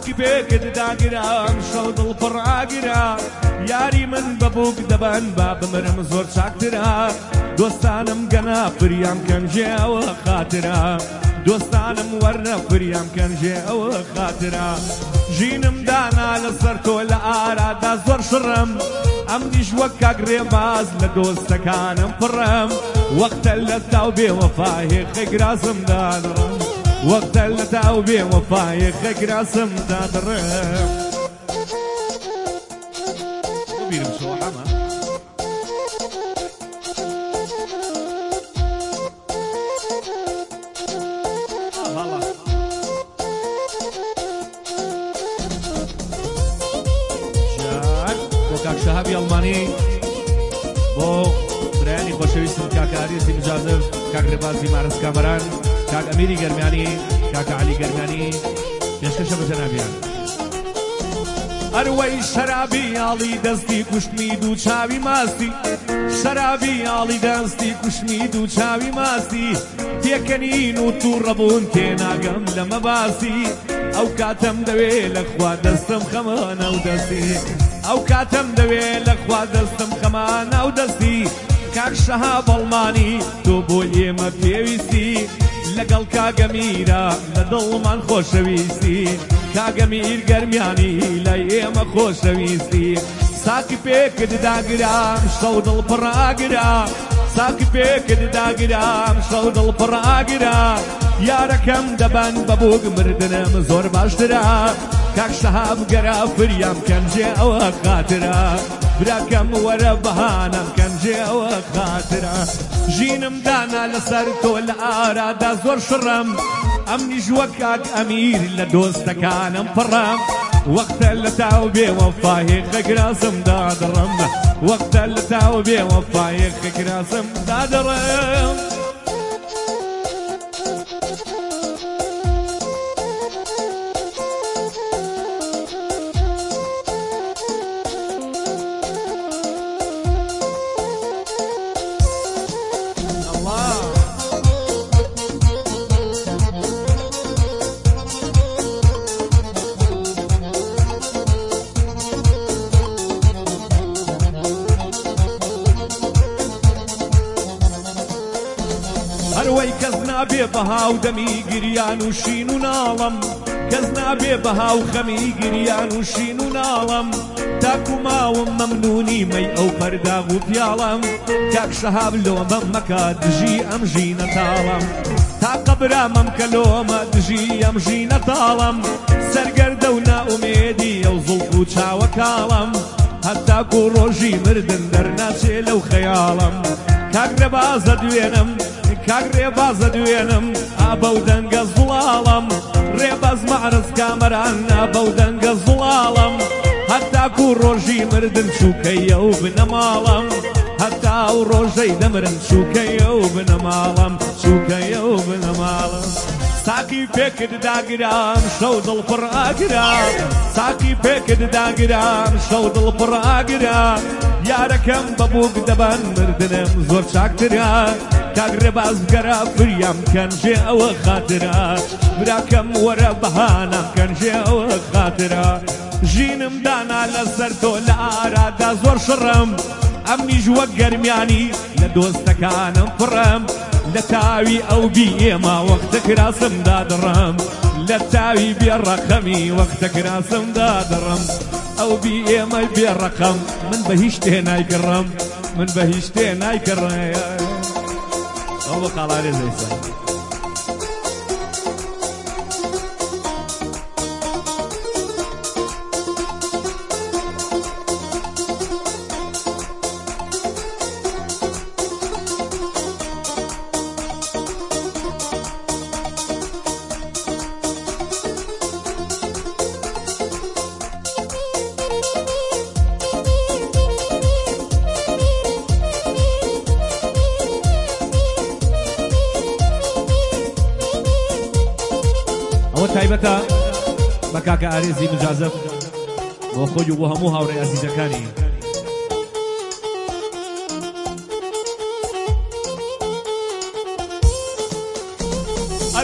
ساکی پێکت داگرام شەو دڵ پڕ ئاگرا یاری من بەبووک دەبەن با بمرم زۆر چاکترا دۆستانم گەنە فریام کەنجێ ئەوە خاترا دۆستانم وەرنە فریام کەنجێ ئەوە خاترا ژینم دانا لەسەر تۆ لە ئارادا زۆر شڕم ئەمنیش وەک کاگرێ باز لە دۆستەکانم پڕم وەختە لە تاو بێوەفایێ خەگراسم دادڕم وەختە لە تاو بێوەفایێ خەگراسم دادڕم بیرم سۆحەمە کاک شەهابی ئەڵمانی بۆ برایانی خۆشەویستم کاکە عەریزی مجازر کاک ڕێبازی مارس کامەران کاک ئەمیری گەرمیانی کاکە عەلی گەرمیانی پێشکەشە بە جەنابیان ئەروەی شەرابی ئاڵی دەستی کوشتمی دوو چاوی ماستی شەرابی ئاڵی دەستی کوشتمی دوو چاوی ماستی تێکەنین و تووڕەبوون تێناگەم لەمە باسی ئەو کاتەم دەوێ لە خوا دەستم خەمانە و دەستی ئەو کاتەم دەوێ لە خوا دەستم خەمانە و دەستی کاک شەهاب ئەڵمانی تۆ بۆ ئێمە پێویستی لەگەڵ کاگەمیرە لە دڵمان خۆشەویستی کاگەمیر گەرمیانی لە ئێمە خۆشەویستی ساکی پێکت داگرام شەو دڵ پڕ ئاگرا ساکی پێکت داگرام شەو دڵ پڕ ئاگرا یارەکەم دەبەن بەبووک مردنم زۆر باشترە کاک شەهاب گەرە فریام کەنجێ ئەوە خاترە براکەم وەرە بەهانەم کەنجێ ئەوە خاترە ژینم دانا لەسەر تۆ لە ئارادا زۆر شڕم ئەمنیش وەک کاک ئەمیر لە دۆستەکانم پڕم وەختە لە تاو بێوەفایێ خەگراسم دادڕم وەختە لە تاو بێوەفایێ خەگراسم دادڕم هەروەی کەس نابێ بەهاو دەمی گریان و شین و ناڵم کەس نابێ بەهاو خەمی گریان و شین و ناڵم تاکو ماوم مەمنونی مەی ئەو پەرداغ و پیاڵم کاک شەهاب لۆمەم مەکە دژی ئەم ژینە تاڵم تا قەبرامەم کە لۆمە دژی ئەم ژینە تاڵم سەرگەردە و نائومێدی ئەو زوڵف و چاوە کاڵم هەتاکو ڕۆژی مردن دەرناچێ لەو خەیاڵم کاک ڕێبازە دوێنم کاک ڕێبازە دوێنم ئابەو دەنگە زوڵاڵم ڕێباز مەعرز کامەران ئابەو دەنگە زوڵاڵم هەتاکو ڕۆژی مردن چووکەیە و بنەماڵم هەتا و ڕۆژەی دەمرن چووکەیە و بنەماڵم چووکەیە و بنەماڵم ساکی پێکت داگرام شەو دڵ پڕ ئاگرا ساکی پێکت داگرام شەو دڵ پڕ ئاگرا یارەکەم بەبووک دەبەن مردنم زۆر چاکترە کاک ڕێباز گەرە فریام کەنجێ ئەوە خاترە براکەم وەرە بەهانەم کەنجێ ئەوە خاترە ژینم دانا لەسەر تۆ لە ئارادا زۆر شڕم ئەمنیش وەک گەرمیانی لە دۆستەکانم پڕم لە تاوی ئەو بی ئێمە وەختە کراسم دادڕم لە تاوی بێڕەقەمی وەختە کراسم دادڕم ئەو بی ئێمە بێڕەقەم من بە هیچ شتێ نایگەڕم من بە هیچ شتێ نایگەڕێ ئەو بە قاڵارێ زەیسە تایبەتە بە کاکە ئارێزی مجازەف بۆ خۆی و بۆ هەموو هاوڕێ عەزیزەکانی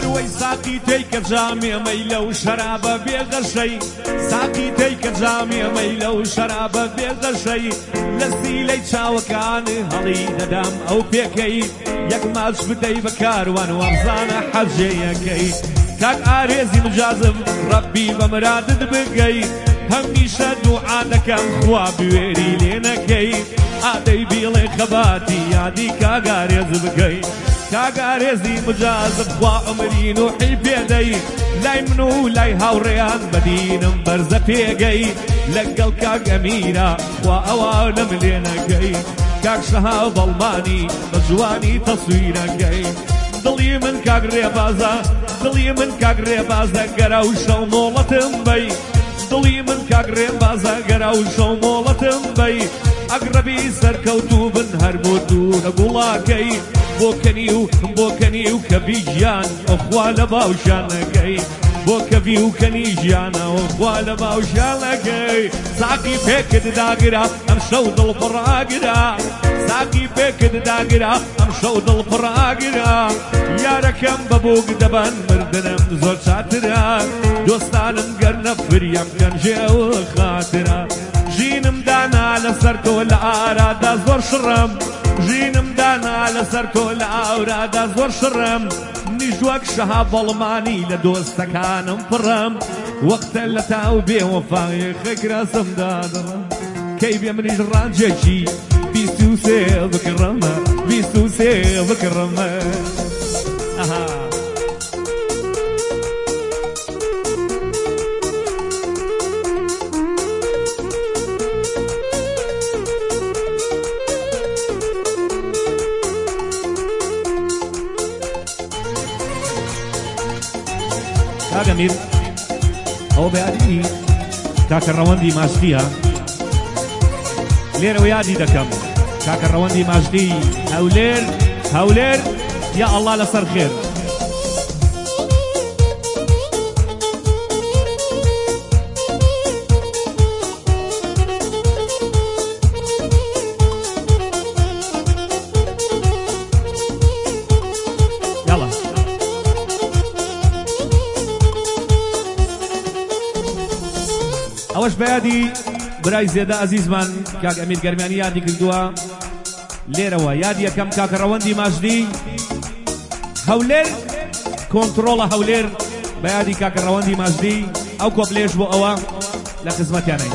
هەروەی ساقی تێیکە جامێمەی لەو شەرابە بێغەشەی ساقی تێیکە جامێمەی لەو شەرابە بێغەشەی لە سیلەی چاوەکانی هەڵی دەدام ئەو پێکەی یەک ماچ بدەی بە کاروان وەرزانە حەجەیەکەی کاک ئارێزی مجازم ڕەبی بە مرادت بگەی هەمیشە دوعا دەکەم خوا بوێری لێ نەکەی ئادەی بیڵێ خەباتی یادی کاک ئارێز بگەی کاک ئارێزی مجازم خوا عمری نوحی پێدەی لای من و لای هاوڕێیان بەدینم بەرزە پێگەی لەگەڵ کاک ئەمیرە خوا ئەوە لەم لێ نەکەی کاک شەها بەڵمانی بە جوانی تەسویرەکەی دڵی من کاک ڕێبازە دڵی من کاک ڕێبازە گەرە و شەو مۆڵەتم بەی دڵی من کاک ڕێبازە گەرە و شەو مۆڵەتم بەی ئەگرەبی سەرکەوتوو بن هەر بۆ دوورە گوڵاکەی بۆ کەنی و کەبی ژیان ئەخوا لە باوشانەکەی بۆ کەبی و کەنی ژیانە ئەخوا لە باوشانەکەی ساقی پێکت داگرا ئەم شەو دڵ پڕاگرا ساقی پێکت داگرا ئەم شەو دڵ پڕاگرا یارەکەم بە بۆگ دەبان مردنم زۆر چاترە دۆستانم گەر نەفریەم گەنجێوە خاترە ژینم دانا لەسەر تۆ لە ئارادا زۆر شڕم ژینم دانا لەسەر تۆ لە ئاورادا زۆر شڕم نیژ وەک شەها بەڵمانی لە دۆستەکانم پڕم وەختە لە تاو بێوەفای خەکراسم دادڕم کەی بێ منیش ڕانجێکی 23 بکڕمە 23 بکڕمە کاکە میر ئەو بەیادی کاکە ڕەوەندی ماشتیە لێرەوە یادی دەکەم کاکە ڕەوەندی ماشتی هەولێر یا ئەڵڵا لەسەر خێر ئەوەش بەیادی برای زێدە ئەزیزمان کاک ئەمیر گەرمیانی یادی کردووە لێرەوە یادی یەکەم کاکە ڕەوەندی ماژدی هەولێر کۆنتڕۆڵە هەولێر بەیادی کاکە ڕەوەندی ماژدی ئەو کۆپلێش بۆ ئەوە لە خزمەتیانەی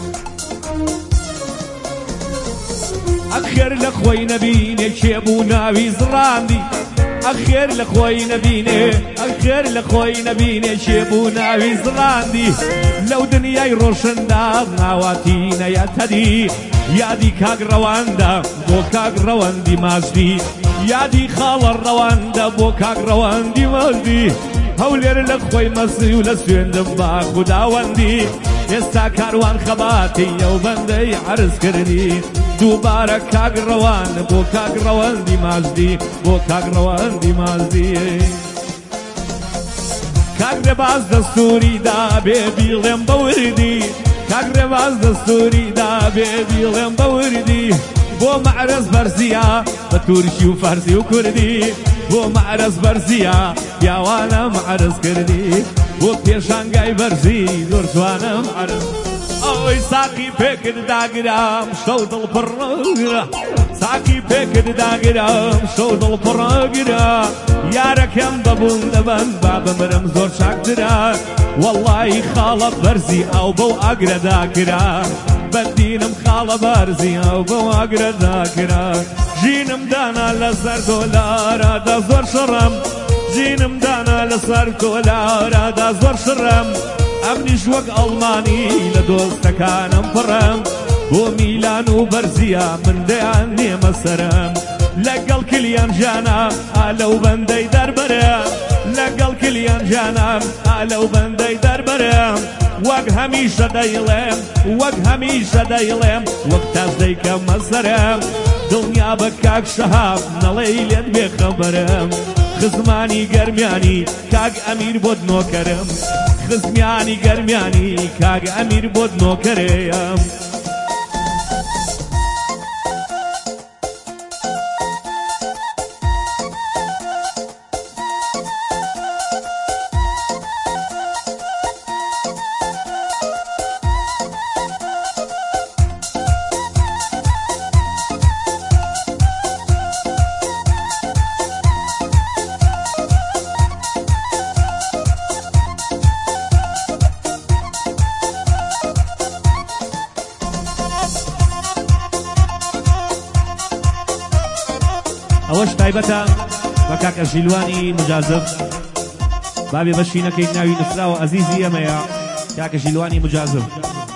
ئەخێر لە خۆی نەبینێ کێبوو ناوی زڕاندی ئەخێر لە خۆی نەبینێ ئەخێر لە خۆی نەبینێ کێبوو ناوی زڕاندی لەو دنیای ڕۆشندا ناواتی نەیەتەدی یادی کاک ڕەواندا بۆ کاک ڕەوەندی ماژدی یادی خاڵە ڕەواندا بۆ کاک ڕەوەندی ماژدی هەولێر لە خۆی مەسی و لە سوێندم با خوداوەندی ئێستا کاروان خەباتی ئەو بەندەی عەرز کردی دووبارە کاک ڕەوان بۆ کاک ڕەوەندی ماژدی بۆ کاک ڕەوەندی ماژدی کاک ڕێباز دەستوری دا بێ بیڵێم بە وردی کاک ڕێباز دەستوری دا بێ بیڵێم بە وردی بۆ مەعرەز بەرزیە بە تورکی و فارسی و کوردی بۆ مەعرەز بەرزیە پیاوانە مەعرەز کردی بۆ پێشانگای بەرزی زۆر جوانە مەعرەز ئەوەی ساقی پێکرد داگرام شەو دڵ پڕەگرە ساقی پێکرد داگرام شەو دڵ پڕەگرە یارەکەم بەبوون دەبەن با بمرم زۆر چاکترە وەڵڵی خاڵە بەرزی ئەو بەو ئاگرەدا کرا بەدینم خاڵە بەرزی ئەو بەو ئاگرەدا کرا ژینم دانا لەسەر دۆلارەدا زۆر شڕم ژینم دانا لەسەر دۆلارەدا زۆر شڕم ئەمنیش وەک ئەڵمانی لە دۆستەکانم پڕم بۆ میلان و بەرزیە من دەیان نێمە سەرم لەگەڵ کلیان ژانە ئالەو بەندەی دەربەرم لەگەڵ کلیان ژانە ئالەو بەندەی دەربەرم وەک هەمیشە دەیڵێم وەک هەمیشە دەیڵێم وەک تاش دەیکەمە سەرم دڵنیا بە کاک شەهاب نەڵێی لێت بێخەبەرم خزمانی گەرمیانی کاک ئەمیر بۆت نۆکەرم خزمیانی گەرمیانی کاک ئەمیر بۆت نۆکەرێم ئەوەش تایبەتە بە کاکە ژیلوانی مجازف بابێ بەشینەکەی ناوی نووسراوە عەزیزی ئەمەیە کاکە ژیلوانی مجازف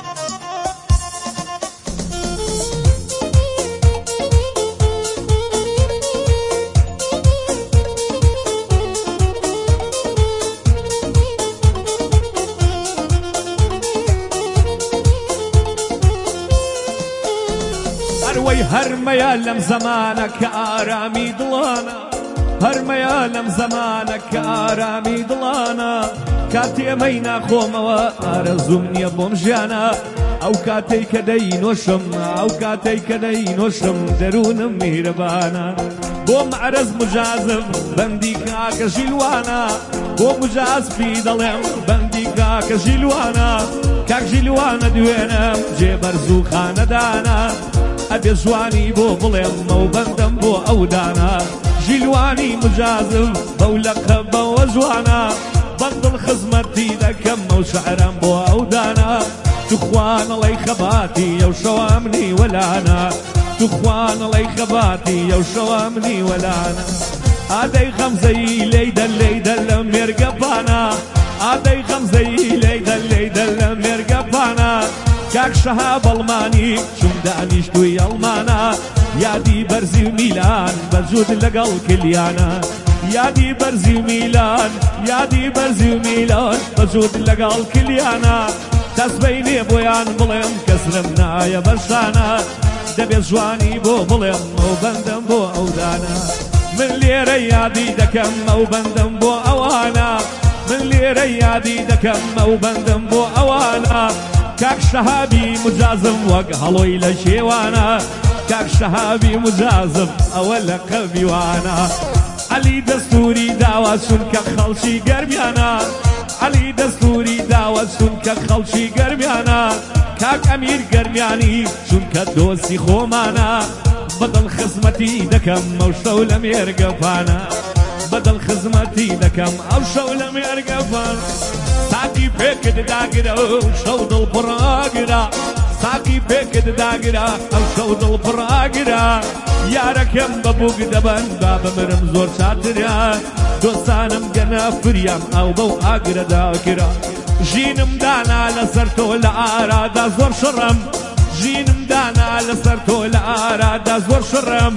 هەرمەیە لەم زەمانە کە ئارامی دڵانە هەرمەیە لەم زەمانە کە ئارامی دڵانە کاتێمەی ناخۆمەوە ئارەزوم نییە بۆم ژیانە ئەو کاتەی کە دەینۆشم ئەو کاتەی کە دەینۆشم دەروونم میرەبانە بۆ معرەز مجازف بەندی کاکە ژیلوانە بۆ مجازفی دەڵێم بەندی کاکە ژیلوانە کاک ژیلوانە دوێنم جێبەرز و خانەدانە ئەبێ جوانی بۆ بڵێم مەو بەندەم بۆ ئەودانە ژیلوانی مجازف بەو لەقەبەوە جوانە بەندڵ خزمەتی دەکەم ئەو شەعرەم بۆ ئەودانە توخوانەڵەی خەباتی ئەو شەوە منی وەلانە توخوانەڵەی خەباتی ئەو شەوە منی وەلانە ئادەی خەمزەی لێیدە لە مێرگەپانە ئادەی خەمزەی لێیدە لە مێرگەپانە کاک شەها بەڵمانی چوم دانیشتووی ئەڵمانە یادی بەرزی و میلان بەجود لەگەڵ کلیانە یادی بەرزی و میلان یادی بەرزی و میلان بەجود لەگەڵ کلیانە دەستبەینێ بۆیان بڵێم کەسرم نایە بەشانە دەبێت جوانی بۆ بڵێم ئەو بەندەم بۆ ئەودانە من لێرە یادی دەکەم ئەو بەندەم بۆ ئەوانە من لێرە یادی دەکەم ئەو بەندەم بۆ ئەوانە کاک شەهابی مجازم وەک هەڵۆی لە شێوانە کاک شەهابی مجازم ئەوە لە قەبیوانە عەلی دەستوری داوە چونکە خەڵکی گەرمیانە عەلی دەستوری داوە چونکە خەڵکی گەرمیانە کاک ئەمیر گەرمیانی چونکە دۆستی خۆمانە بەدڵ خزمەتی دەکەم ئەو شەو لە مێرگەپانە بەدڵ خزمەتی دەکەم ئەو شەو لە مێرگەپانە ساقی پێکت داگرە ئەو شەو دڵ پڕاگرە ساقی پێکت داگرە ئەو شەو دڵ پڕاگرە یارەکەم بە بووک دەبەن با بمرم زۆر چاترە دۆستانم گەنە فریام ئەو بەو ئاگرە داگرە ژینم دانا لەسەر تۆ لە ئارادا زۆر شڕم ژینم دانا لەسەر تۆ لە ئارادا زۆر شڕم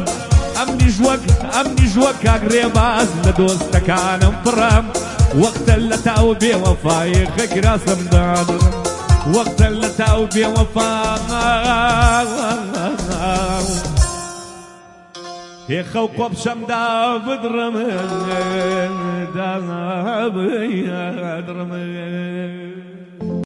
ئەمنیش وەک کاک ڕێباز لە دۆستەکانم پڕم وەختە لە تاو بێوەفایە خەکراسم دادڕم وەختە لە تاو بێوەفا هێخە و قۆپشەمدا بدڕم دابدڕم